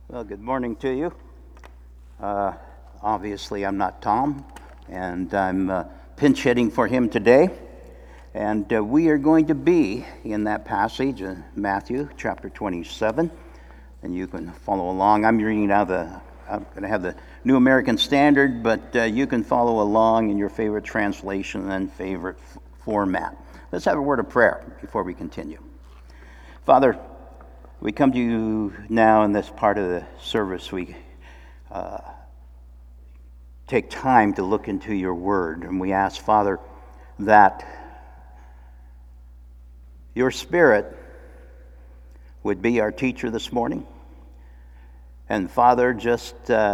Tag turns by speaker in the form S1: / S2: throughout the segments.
S1: Well, good morning to you. Obviously, I'm not Tom, and I'm pinch hitting for him today. And we are going to be in that passage in Matthew chapter 27, and you can follow along. I'm reading out I'm going to have the New American Standard, but you can follow along in your favorite translation and favorite format. Let's have a word of prayer before we continue. Father, we come to you now in this part of the service. We take time to look into your word, and we ask, Father, that your Spirit would be our teacher this morning. And Father, just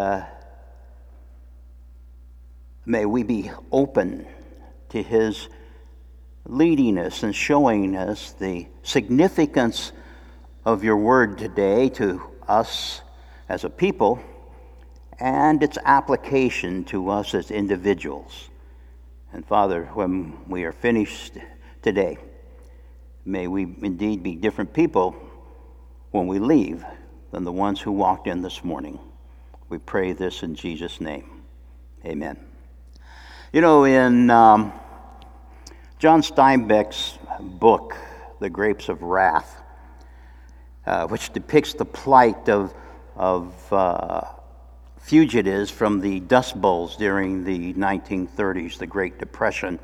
S1: may we be open to his leading us and showing us the significance of your word today to us as a people and its application to us as individuals. And Father, when we are finished today, may we indeed be different people when we leave than the ones who walked in this morning. We pray this in Jesus' name. Amen. You know, in John Steinbeck's book, The Grapes of Wrath, which depicts the plight of fugitives from the Dust Bowls during the 1930s, the Great Depression.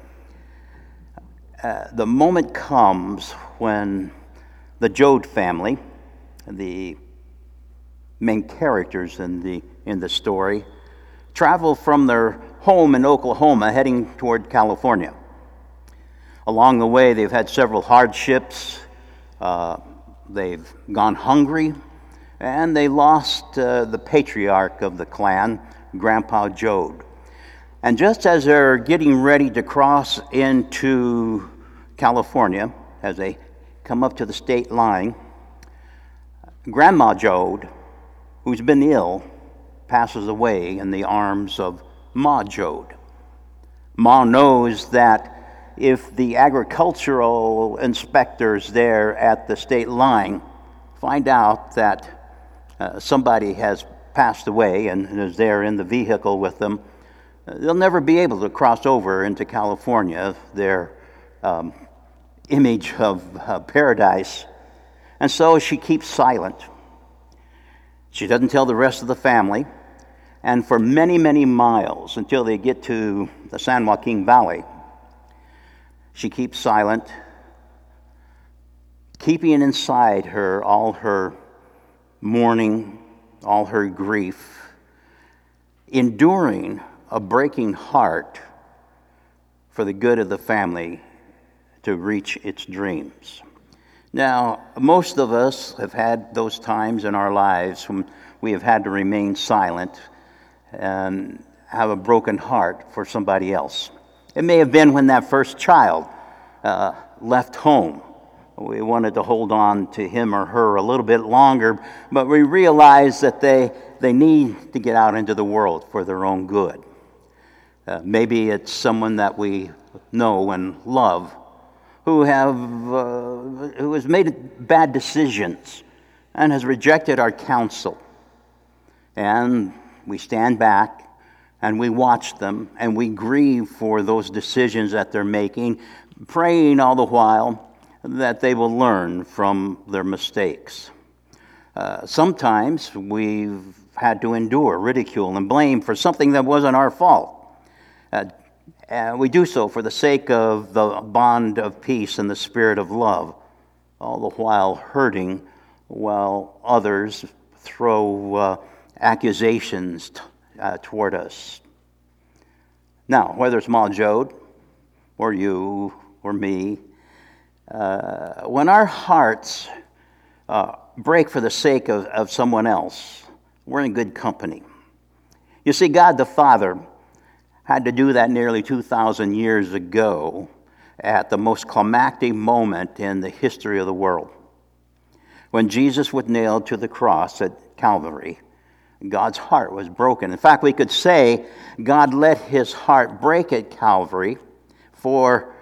S1: The moment comes when the Joad family, the main characters in the story, travel from their home in Oklahoma heading toward California. Along the way, they've had several hardships. They've gone hungry, and they lost the patriarch of the clan, Grandpa Joad. And just as they're getting ready to cross into California, as they come up to the state line, Grandma Joad, who's been ill, passes away in the arms of Ma Joad. Ma knows that if the agricultural inspectors there at the state line find out that somebody has passed away and is there in the vehicle with them, they'll never be able to cross over into California, their image of paradise. And so she keeps silent. She doesn't tell the rest of the family. And for many, many miles until they get to the San Joaquin Valley, she keeps silent, keeping inside her all her mourning, all her grief, enduring a breaking heart for the good of the family to reach its dreams. Now, most of us have had those times in our lives when we have had to remain silent and have a broken heart for somebody else. It may have been when that first child left home. We wanted to hold on to him or her a little bit longer, but we realized that they need to get out into the world for their own good. Maybe it's someone that we know and love who has made bad decisions and has rejected our counsel. And we stand back and we watch them and we grieve for those decisions that they're making, praying all the while that they will learn from their mistakes. Sometimes we've had to endure ridicule and blame for something that wasn't our fault. And we do so for the sake of the bond of peace and the spirit of love, all the while hurting while others throw accusations toward us. Now, whether it's Ma Joad or you or me, when our hearts break for the sake of someone else, we're in good company. You see, God the Father had to do that nearly 2,000 years ago at the most climactic moment in the history of the world. When Jesus was nailed to the cross at Calvary, God's heart was broken. In fact, we could say God let his heart break at Calvary for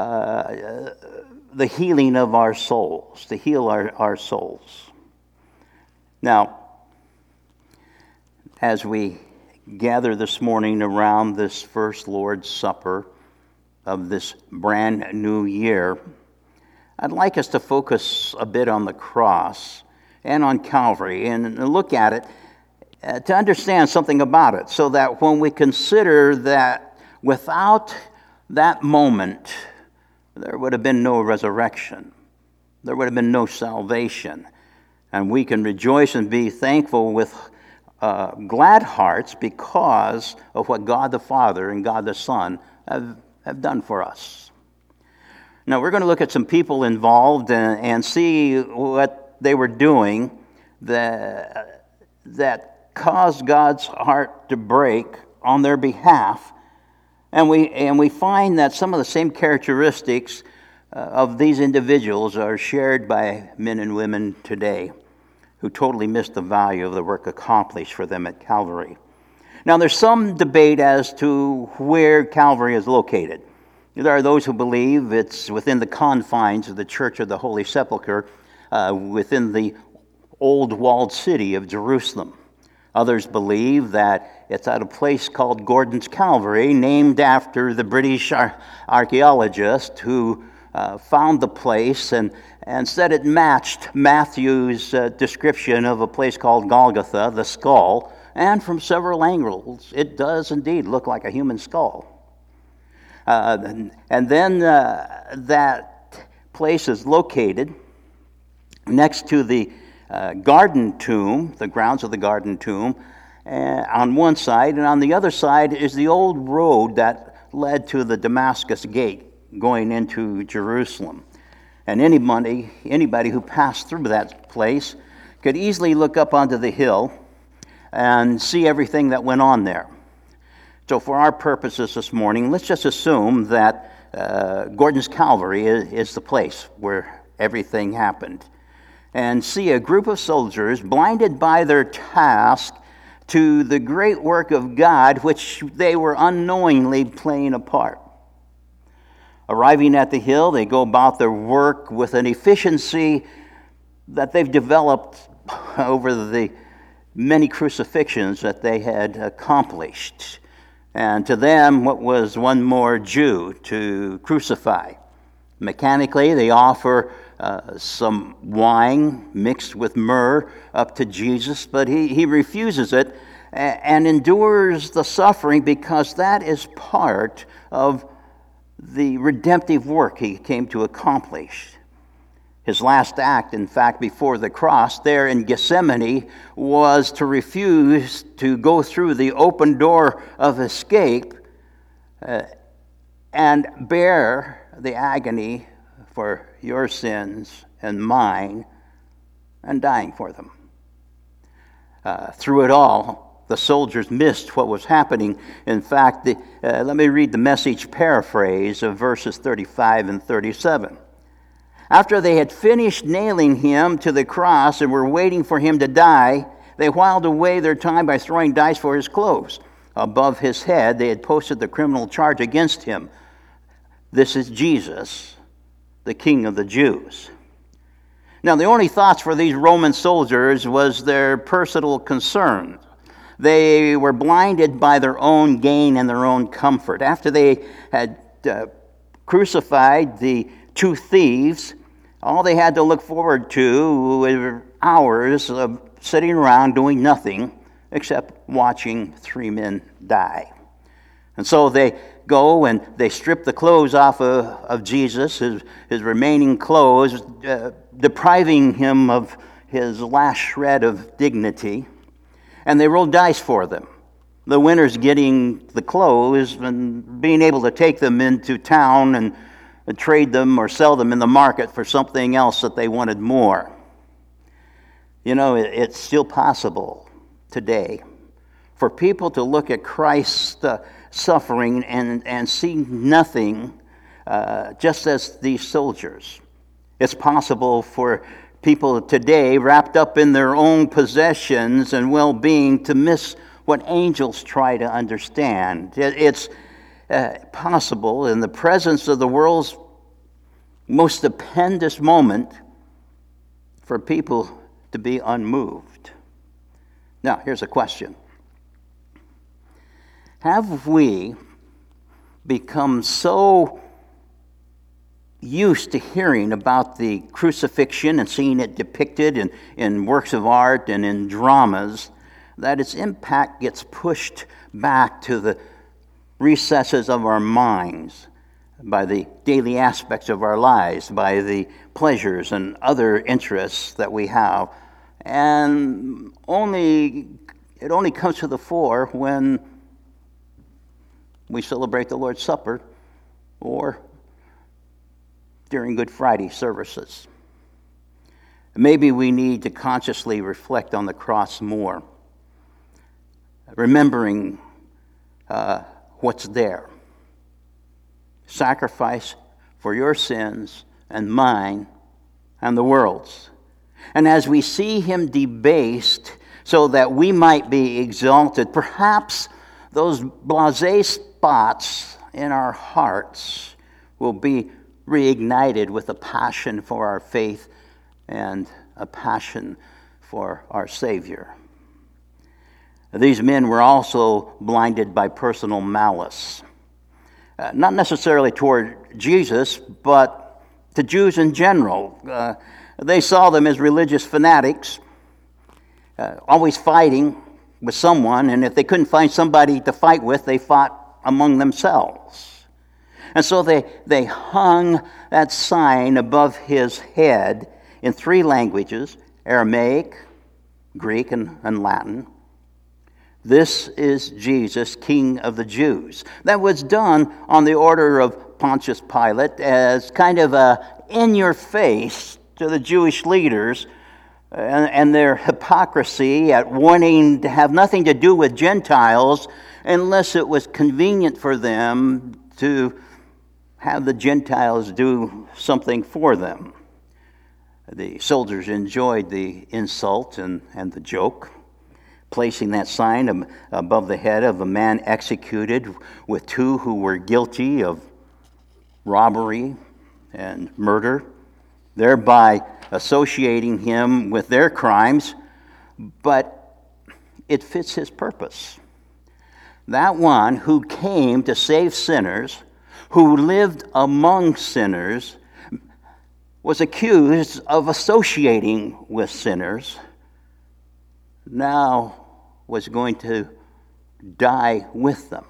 S1: the healing of our souls, to heal our souls. Now, As we gather this morning around this first Lord's Supper of this brand new year, I'd like us to focus a bit on the cross and on Calvary and look at it to understand something about it, so that when we consider that without that moment, there would have been no resurrection, there would have been no salvation, and we can rejoice and be thankful with glad hearts because of what God the Father and God the Son have done for us. Now, we're going to look at some people involved and see what they were doing that caused God's heart to break on their behalf. And we find that some of the same characteristics of these individuals are shared by men and women today who totally missed the value of the work accomplished for them at Calvary. Now, there's some debate as to where Calvary is located. There are those who believe it's within the confines of the Church of the Holy Sepulchre, within the old walled city of Jerusalem. Others believe that it's at a place called Gordon's Calvary, named after the British archaeologist who found the place and said it matched Matthew's description of a place called Golgotha, the skull, and from several angles, it does indeed look like a human skull. And then that place is located next to the Garden Tomb, the grounds of the Garden Tomb, on one side, and on the other side is the old road that led to the Damascus Gate going into Jerusalem. And anybody who passed through that place could easily look up onto the hill and see everything that went on there. So for our purposes this morning, let's just assume that Gordon's Calvary is the place where everything happened, and see a group of soldiers blinded by their task to the great work of God, which they were unknowingly playing a part. Arriving at the hill, they go about their work with an efficiency that they've developed over the many crucifixions that they had accomplished. And to them, what was one more Jew to crucify? Mechanically, they offer some wine mixed with myrrh up to Jesus, but he refuses it and endures the suffering because that is part of the redemptive work he came to accomplish. His last act, in fact, before the cross there in Gethsemane was to refuse to go through the open door of escape and bear the agony for your sins and mine and dying for them. Through it all, the soldiers missed what was happening. In fact, let me read the Message paraphrase of verses 35 and 37. After they had finished nailing him to the cross and were waiting for him to die, they whiled away their time by throwing dice for his clothes. Above his head, they had posted the criminal charge against him. This is Jesus, the King of the Jews. Now, the only thoughts for these Roman soldiers was their personal concern. They were blinded by their own gain and their own comfort. After they had crucified the two thieves, all they had to look forward to were hours of sitting around doing nothing except watching three men die. And so they go and they strip the clothes off of Jesus, his remaining clothes, depriving him of his last shred of dignity, and they roll dice for them. The winner's getting the clothes and being able to take them into town and trade them or sell them in the market for something else that they wanted more. You know, it's still possible today for people to look at Christ's suffering and see nothing, just as these soldiers. It's possible for people today, wrapped up in their own possessions and well-being, to miss what angels try to understand. It's possible in the presence of the world's most stupendous moment for people to be unmoved. Now, here's a question. Have we become so used to hearing about the crucifixion and seeing it depicted in works of art and in dramas that its impact gets pushed back to the recesses of our minds by the daily aspects of our lives, by the pleasures and other interests that we have, and it only comes to the fore when we celebrate the Lord's Supper or during Good Friday services. Maybe we need to consciously reflect on the cross more, remembering what's there. Sacrifice for your sins and mine and the world's. And as we see him debased so that we might be exalted, perhaps those blasé spots in our hearts will be reignited with a passion for our faith and a passion for our Savior. These men were also blinded by personal malice. Not necessarily toward Jesus, but to Jews in general. They saw them as religious fanatics, always fighting with someone, and if they couldn't find somebody to fight with, they fought among themselves. And so they hung that sign above his head in 3 languages, Aramaic, Greek, and Latin. This is Jesus, King of the Jews. That was done on the order of Pontius Pilate as kind of a in-your-face to the Jewish leaders and their hypocrisy at wanting to have nothing to do with Gentiles unless it was convenient for them to have the Gentiles do something for them. The soldiers enjoyed the insult and the joke, placing that sign above the head of a man executed with 2 who were guilty of robbery and murder, thereby associating him with their crimes, but it fits his purpose. That one who came to save sinners, who lived among sinners, was accused of associating with sinners, now was going to die with them.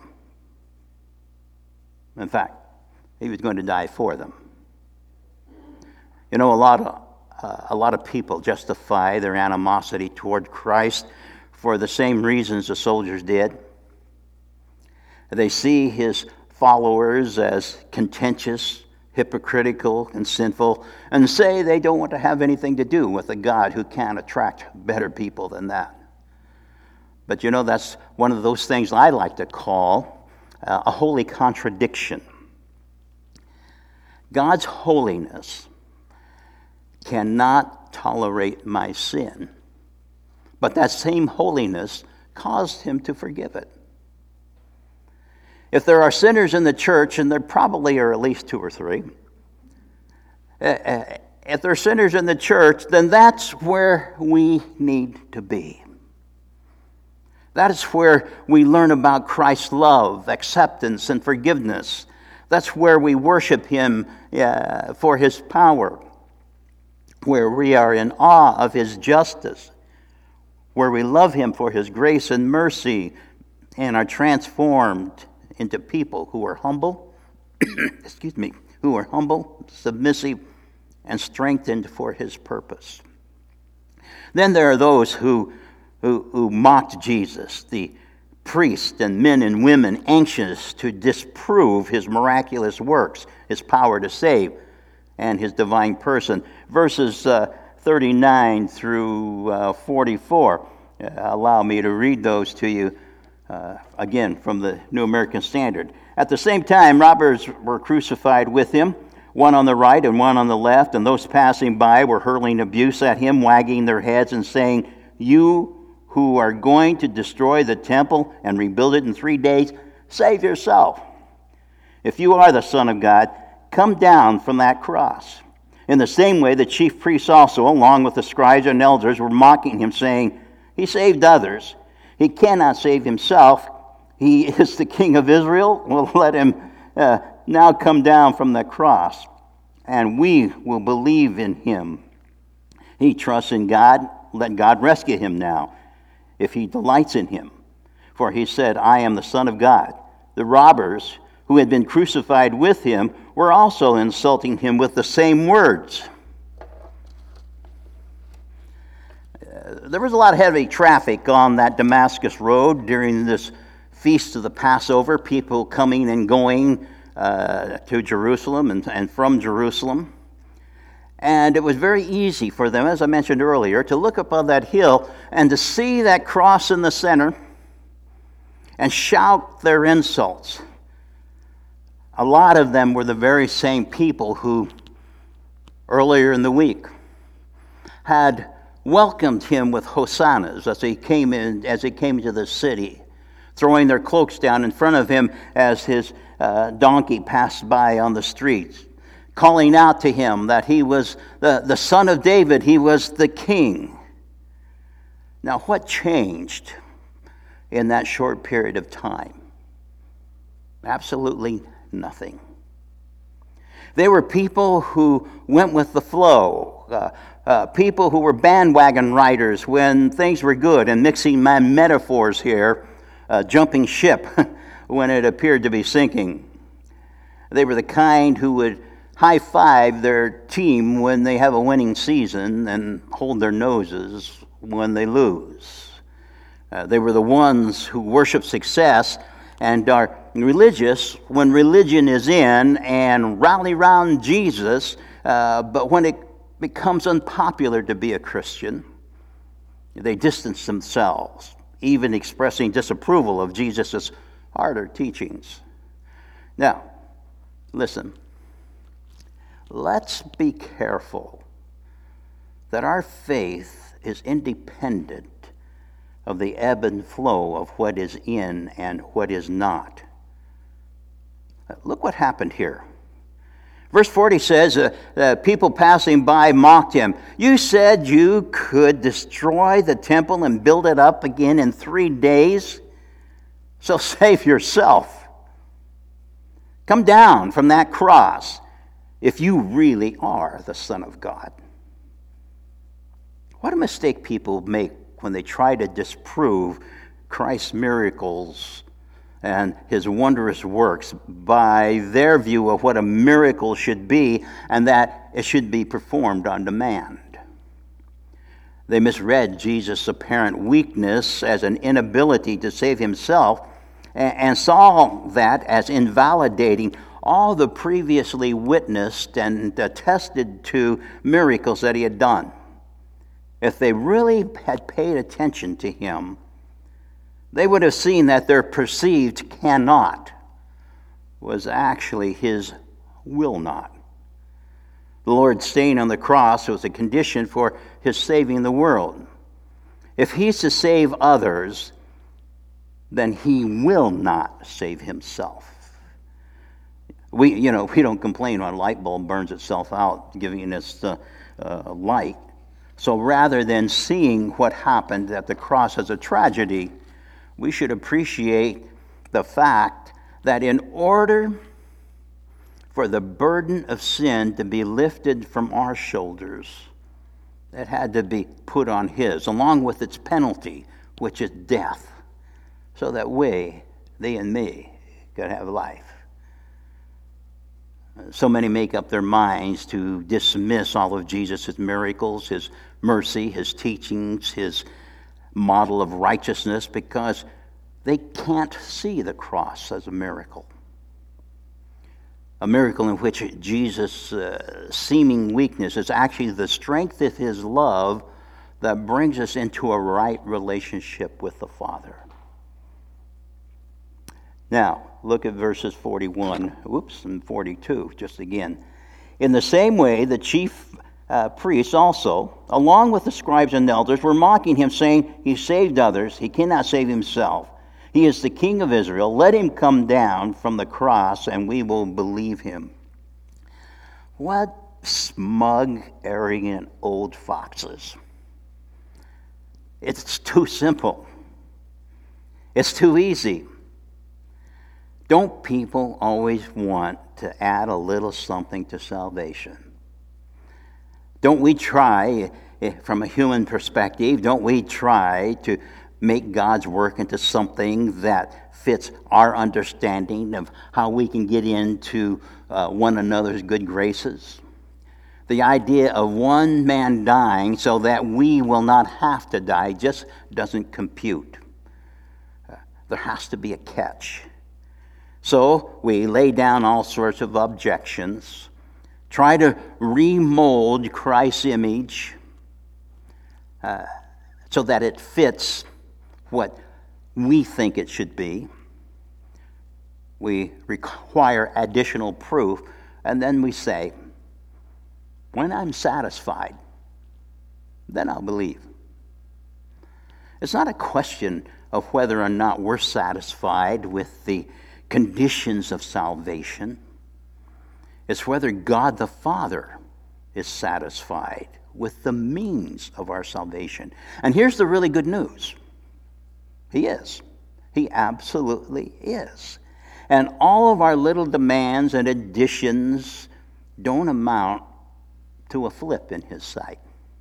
S1: In fact, he was going to die for them. You know, a lot of people justify their animosity toward Christ for the same reasons the soldiers did. They see his followers as contentious, hypocritical, and sinful, and say they don't want to have anything to do with a God who can attract better people than that. But you know, that's one of those things I like to call a holy contradiction. God's holiness cannot tolerate my sin, but that same holiness caused him to forgive it. If there are sinners in the church, and there probably are at least 2 or 3, if there are sinners in the church, then that's where we need to be. That is where we learn about Christ's love, acceptance, and forgiveness. That's where we worship him for his power, where we are in awe of his justice, where we love him for his grace and mercy and are transformed into people who are humble, who are humble, submissive, and strengthened for his purpose. Then there are those who mocked Jesus, the priests and men and women anxious to disprove his miraculous works, his power to save, and his divine person. Verses 39 through 44, allow me to read those to you again from the New American Standard. At the same time, robbers were crucified with him, one on the right and one on the left, and those passing by were hurling abuse at him, wagging their heads and saying, "You who are going to destroy the temple and rebuild it in 3 days, save yourself. If you are the Son of God, come down from that cross." In the same way, the chief priests also, along with the scribes and elders, were mocking him, saying, "He saved others. He cannot save himself. He is the King of Israel. Well, let him now come down from the cross, and we will believe in him. He trusts in God. Let God rescue him now, if he delights in him. For he said, I am the Son of God. The robbers who had been crucified with him were also insulting him with the same words. There was a lot of heavy traffic on that Damascus road during this feast of the Passover, people coming and going to Jerusalem and from Jerusalem. And it was very easy for them, as I mentioned earlier, to look up on that hill and to see that cross in the center and shout their insults. A lot of them were the very same people who, earlier in the week, had welcomed him with hosannas as he came into the city, throwing their cloaks down in front of him as his donkey passed by on the streets, calling out to him that he was the son of David, he was the king. Now, what changed in that short period of time? Absolutely nothing. They were people who went with the flow, people who were bandwagon riders when things were good, and mixing my metaphors here, jumping ship when it appeared to be sinking. They were the kind who would high-five their team when they have a winning season and hold their noses when they lose. They were the ones who worship success and are religious when religion is in and rally around Jesus, but when it becomes unpopular to be a Christian, they distance themselves, even expressing disapproval of Jesus' harder teachings. Now, listen, let's be careful that our faith is independent of the ebb and flow of what is in and what is not. Look what happened here. Verse 40 says, people passing by mocked him. You said you could destroy the temple and build it up again in 3 days? So save yourself. Come down from that cross if you really are the Son of God. What a mistake people make when they try to disprove Christ's miracles and his wondrous works by their view of what a miracle should be, and that it should be performed on demand. They misread Jesus' apparent weakness as an inability to save himself and saw that as invalidating all the previously witnessed and attested to miracles that he had done. If they really had paid attention to him, they would have seen that their perceived cannot was actually his will not. The Lord staying on the cross was a condition for his saving the world. If he's to save others, then he will not save himself. We don't complain when a light bulb burns itself out, giving us light. So rather than seeing what happened at the cross as a tragedy, we should appreciate the fact that in order for the burden of sin to be lifted from our shoulders, it had to be put on his, along with its penalty, which is death, so that we, thee and me, could have life. So many make up their minds to dismiss all of Jesus' miracles, his mercy, his teachings, his model of righteousness, because they can't see the cross as a miracle. A miracle in which Jesus' seeming weakness is actually the strength of his love that brings us into a right relationship with the Father. Now, look at verses 41, and 42, just again. In the same way, the chief priests also, along with the scribes and elders, were mocking him, saying, he saved others, he cannot save himself. He is the King of Israel. Let him come down from the cross, and we will believe him. What smug, arrogant old foxes. It's too simple. It's too easy. Don't people always want to add a little something to salvation? Don't we try, from a human perspective, don't we try to make God's work into something that fits our understanding of how we can get into one another's good graces? The idea of one man dying so that we will not have to die just doesn't compute. There has to be a catch. So we lay down all sorts of objections, try to remold Christ's image so that it fits what we think it should be. We require additional proof, and then we say, when I'm satisfied, then I'll believe. It's not a question of whether or not we're satisfied with the conditions of salvation. It's whether God the Father is satisfied with the means of our salvation. And here's the really good news. He is. He absolutely is. And all of our little demands and additions don't amount to a flip in his sight.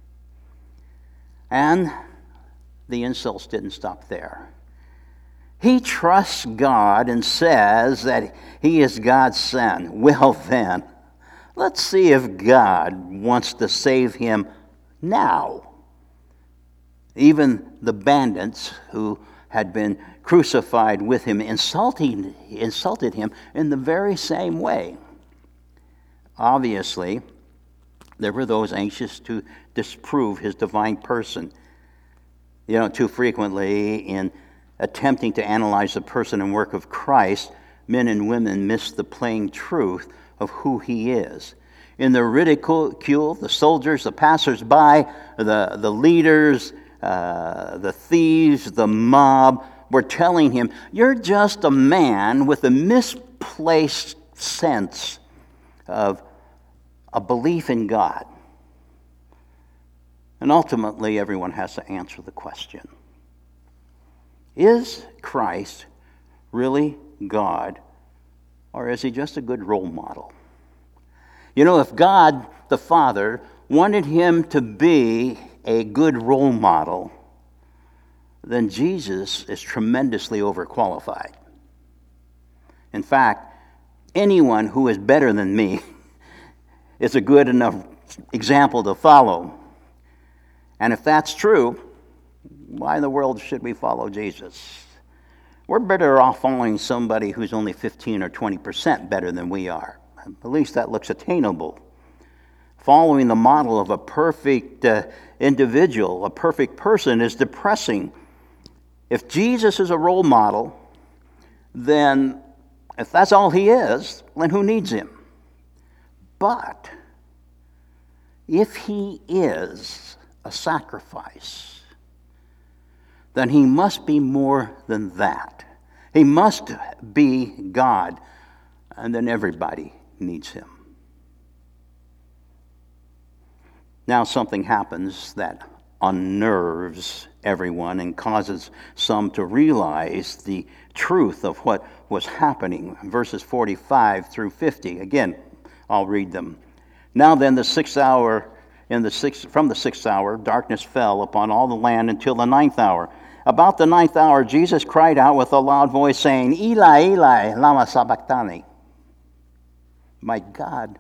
S1: And the insults didn't stop there. He trusts God and says that he is God's son. Well then, let's see if God wants to save him now. Even the bandits who had been crucified with him insulted him in the very same way. Obviously, there were those anxious to disprove his divine person. Too frequently in attempting to analyze the person and work of Christ, men and women miss the plain truth of who he is. In the ridicule, the soldiers, the passers-by, the leaders, the thieves, the mob were telling him, you're just a man with a misplaced sense of a belief in God. And ultimately, everyone has to answer the question, is Christ really God, or is he just a good role model? If God the Father wanted him to be a good role model, then Jesus is tremendously overqualified. In fact, anyone who is better than me is a good enough example to follow. And if that's true, why in the world should we follow Jesus? We're better off following somebody who's only 15 or 20% better than we are. At least that looks attainable. Following the model of a perfect individual, a perfect person, is depressing. If Jesus is a role model, then if that's all he is, then who needs him? But if he is a sacrifice, then he must be more than that. He must be God, and then everybody needs him. Now something happens that unnerves everyone and causes some to realize the truth of what was happening. Verses 45 through 50. Again, I'll read them. Now then, from the sixth hour, darkness fell upon all the land until the ninth hour. About the ninth hour, Jesus cried out with a loud voice, saying, Eli, Eli, lama sabachthani? My God,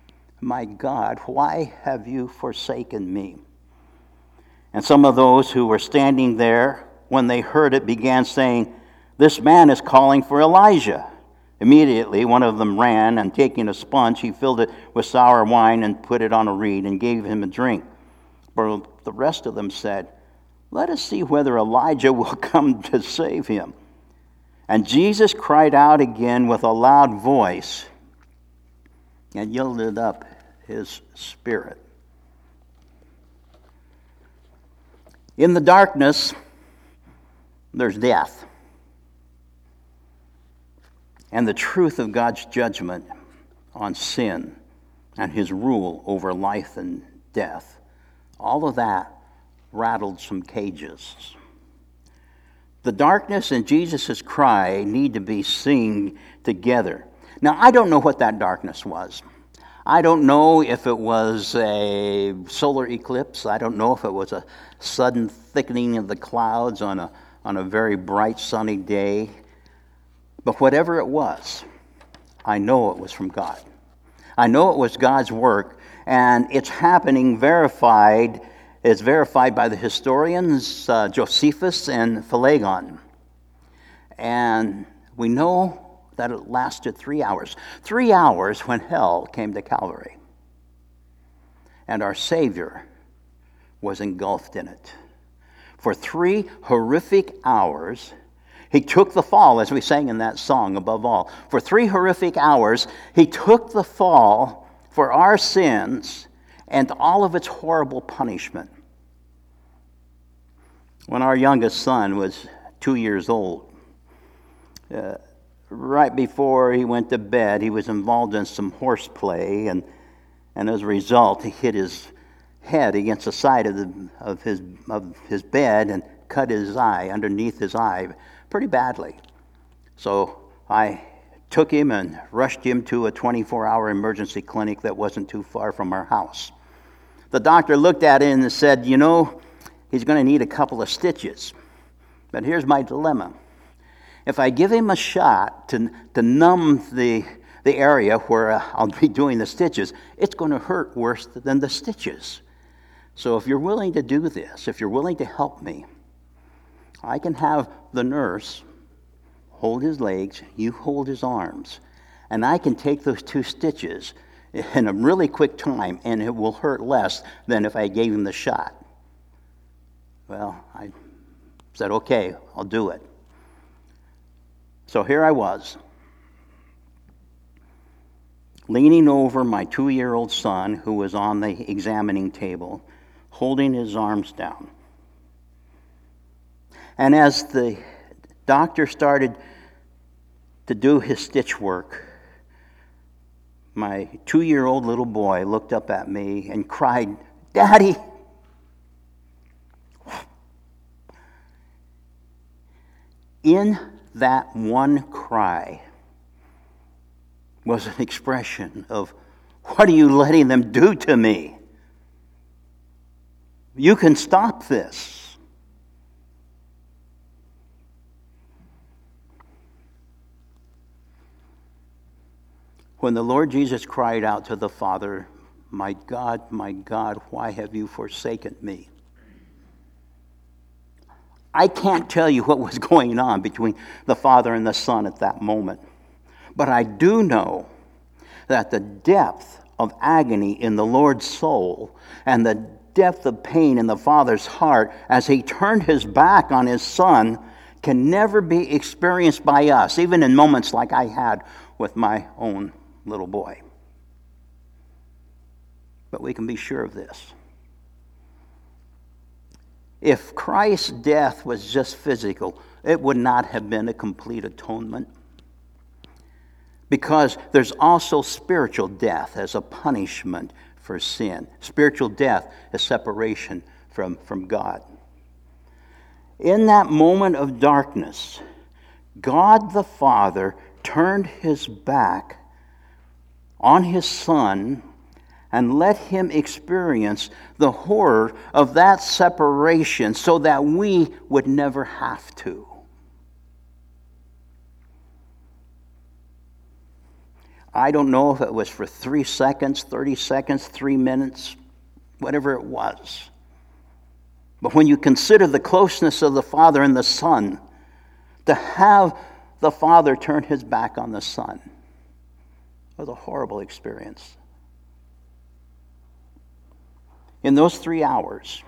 S1: why have you forsaken me? And some of those who were standing there, when they heard it, began saying, this man is calling for Elijah. Immediately, one of them ran, and taking a sponge, he filled it with sour wine and put it on a reed and gave him a drink. But the rest of them said, let us see whether Elijah will come to save him. And Jesus cried out again with a loud voice and yielded up his spirit. In the darkness, there's death. And the truth of God's judgment on sin and his rule over life and death, all of that rattled some cages. The darkness and Jesus' cry need to be seen together. Now, I don't know what that darkness was. I don't know if it was a solar eclipse. I don't know if it was a sudden thickening of the clouds on a very bright sunny day. But whatever it was, I know it was from God. I know it was God's work, and it's happening verified. It's verified by the historians Josephus and Phlegon. And we know that it lasted 3 hours. 3 hours when hell came to Calvary. And our Savior was engulfed in it. For 3 horrific hours, he took the fall, as we sang in that song, above all. For 3 horrific hours, he took the fall for our sins and all of its horrible punishment. When our youngest son was 2 years old, right before he went to bed, he was involved in some horseplay, and as a result, he hit his head against the side of his bed and cut his eye, underneath his eye, pretty badly. So I took him and rushed him to a 24-hour emergency clinic that wasn't too far from our house. The doctor looked at it and said, you know, he's going to need a couple of stitches. But here's my dilemma. If I give him a shot to numb the area where I'll be doing the stitches, it's going to hurt worse than the stitches. So if you're willing to do this, if you're willing to help me, I can have the nurse hold his legs, you hold his arms, and I can take those 2 stitches in a really quick time, and it will hurt less than if I gave him the shot. Well, I said, okay, I'll do it. So here I was, leaning over my 2-year-old son who was on the examining table, holding his arms down. And as the doctor started to do his stitch work, my 2-year-old little boy looked up at me and cried, "Daddy!" In that one cry was an expression of, what are you letting them do to me? You can stop this. When the Lord Jesus cried out to the Father, my God, why have you forsaken me?" I can't tell you what was going on between the Father and the Son at that moment. But I do know that the depth of agony in the Lord's soul and the depth of pain in the Father's heart as he turned his back on his Son can never be experienced by us, even in moments like I had with my own little boy. But we can be sure of this. If Christ's death was just physical, it would not have been a complete atonement. Because there's also spiritual death as a punishment for sin. Spiritual death is separation from God. In that moment of darkness, God the Father turned his back on his Son and let him experience the horror of that separation so that we would never have to. I don't know if it was for 3 seconds, 30 seconds, 3 minutes, whatever it was. But when you consider the closeness of the Father and the Son, to have the Father turn his back on the Son was a horrible experience. In those 3 hours,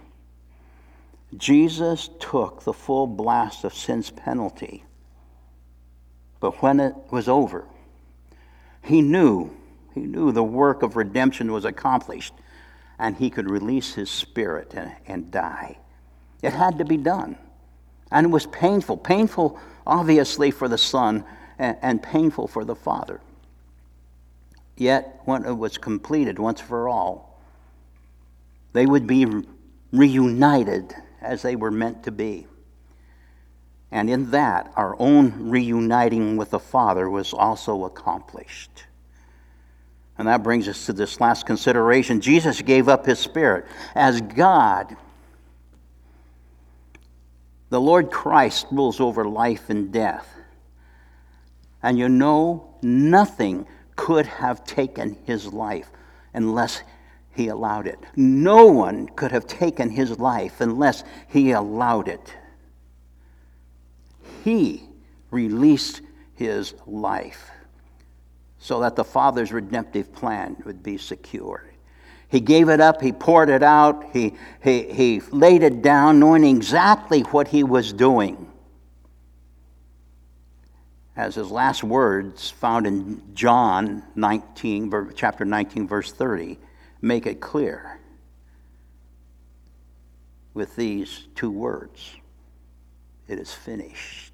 S1: Jesus took the full blast of sin's penalty. But when it was over, he knew the work of redemption was accomplished, and he could release his spirit and die. It had to be done. And it was painful. Painful, obviously, for the Son, and painful for the Father. Yet, when it was completed once for all, they would be reunited as they were meant to be. And in that, our own reuniting with the Father was also accomplished. And that brings us to this last consideration. Jesus gave up his Spirit. As God, the Lord Christ rules over life and death. And you know, nothing could have taken his life unless he allowed it. No one could have taken his life unless he allowed it. He released his life so that the Father's redemptive plan would be secured. He gave it up, he poured it out, he laid it down, knowing exactly what he was doing. As his last words found in John 19, chapter 19, verse 30, make it clear with these two words: it is finished.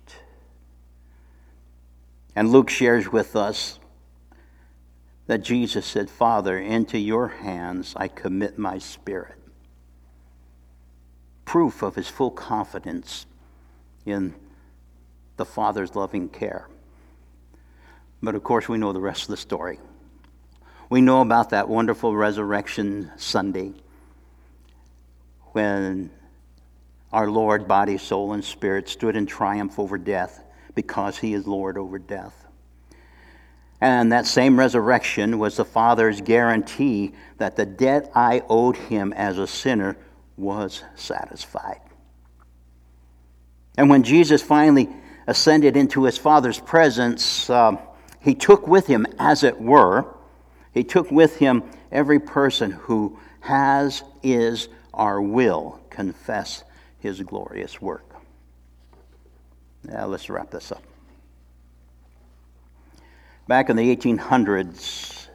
S1: And Luke shares with us that Jesus said, Father, into your hands I commit my spirit. Proof of his full confidence in the Father's loving care. But of course we know the rest of the story. We know about that wonderful Resurrection Sunday when our Lord, body, soul, and spirit, stood in triumph over death because he is Lord over death. And that same resurrection was the Father's guarantee that the debt I owed him as a sinner was satisfied. And when Jesus finally ascended into his Father's presence, he took with him, as it were, he took with him every person who has, is, or will confess his glorious work. Now let's wrap this up. Back in the 1800s,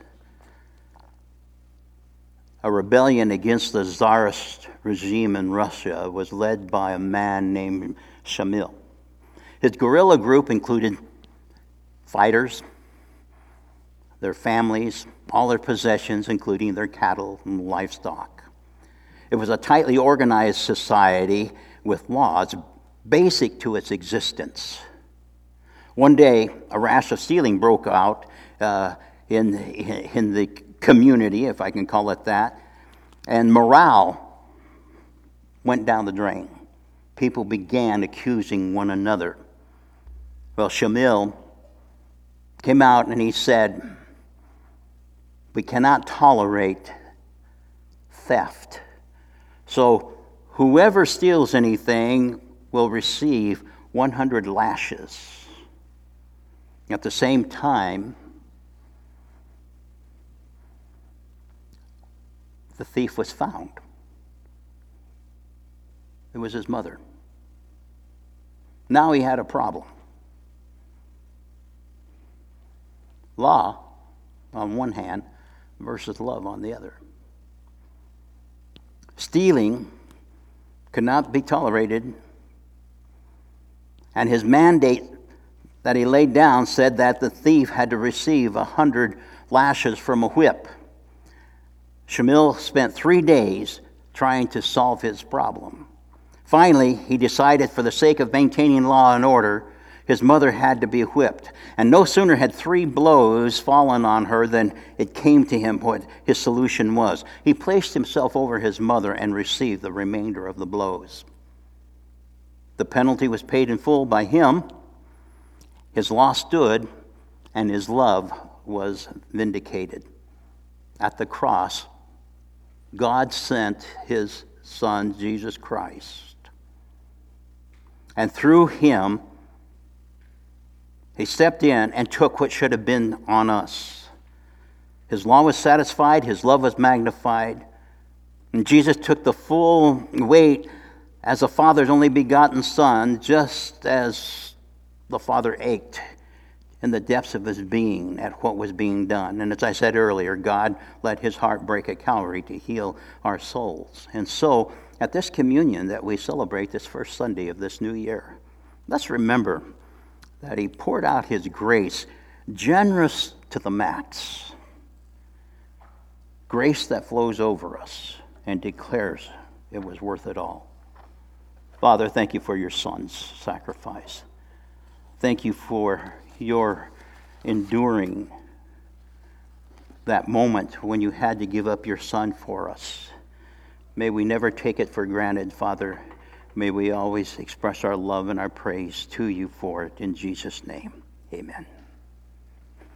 S1: a rebellion against the Tsarist regime in Russia was led by a man named Shamil. His guerrilla group included fighters, their families, all their possessions, including their cattle and livestock. It was a tightly organized society with laws basic to its existence. One day, a rash of stealing broke out in the community, if I can call it that, and morale went down the drain. People began accusing one another. Well, Shamil came out and he said, we cannot tolerate theft. So whoever steals anything will receive 100 lashes. At the same time, the thief was found. It was his mother. Now he had a problem. Law on one hand versus love on the other. Stealing could not be tolerated, and his mandate that he laid down said that the thief had to receive 100 lashes from a whip. Shamil spent 3 days trying to solve his problem. Finally, he decided, for the sake of maintaining law and order, his mother had to be whipped. And no sooner had 3 blows fallen on her than it came to him what his solution was. He placed himself over his mother and received the remainder of the blows. The penalty was paid in full by him. His law stood, and his love was vindicated. At the cross, God sent his Son, Jesus Christ. And through him, he stepped in and took what should have been on us. His law was satisfied, his love was magnified, and Jesus took the full weight as a Father's only begotten Son, just as the Father ached in the depths of his being at what was being done. And as I said earlier, God let his heart break at Calvary to heal our souls. And so, at this communion that we celebrate this first Sunday of this new year, let's remember that he poured out his grace, generous to the max. Grace that flows over us and declares it was worth it all. Father, thank you for your Son's sacrifice. Thank you for your enduring that moment when you had to give up your Son for us. May we never take it for granted, Father. May we always express our love and our praise to you for it. In Jesus' name, amen.